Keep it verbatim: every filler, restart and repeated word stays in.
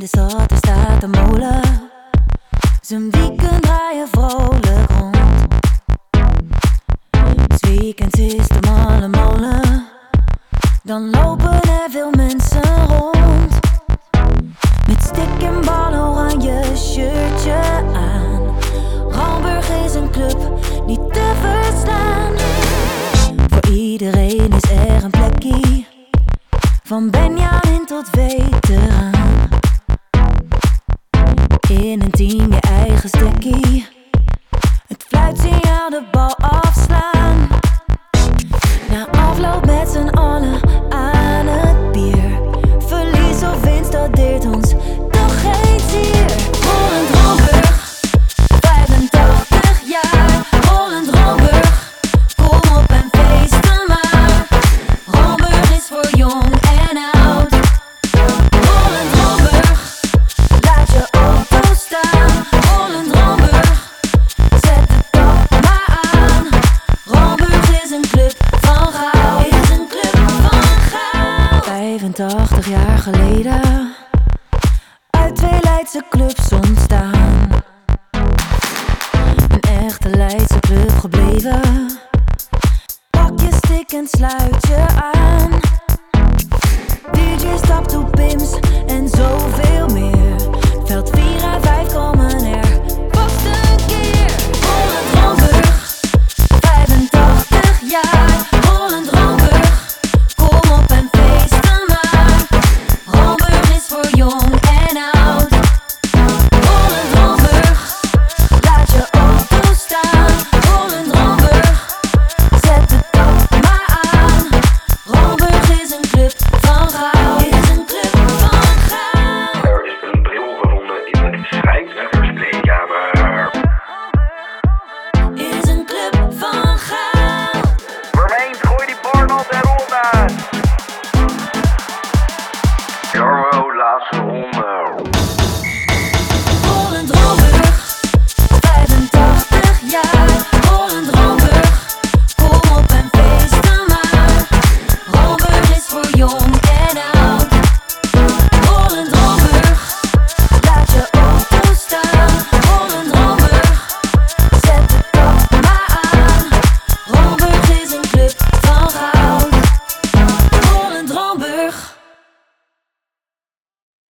de stad, er staat een molen. Zijn weekend draaien vrolijk rond. 'S weekends is de malle molen. Dan lopen er veel mensen rond. Met stik en bal, oranje shirtje aan. Ramburg is een club, niet te verstaan. Voor iedereen is er een plekje. Van Benjamin tot veteraan. In een team je eigen stekkie. Het fluitsignaal de bal afslaan. Na afloop met z'n allen aan het bier. Verlies of winst, dat deert ons toch geen zier. Rollend Ramburg, vijfentachtig jaar. Rollend Ramburg, kom op en feesten maar. Ramburg is voor jong en oud. Rollend Ramburg, laat je auto staan. Rollend Ramburg, zet de tap maar aan. Ramburg is een club van goud. Is een club van goud. vijfentachtig jaar geleden, uit twee Leidse clubs ontstaan.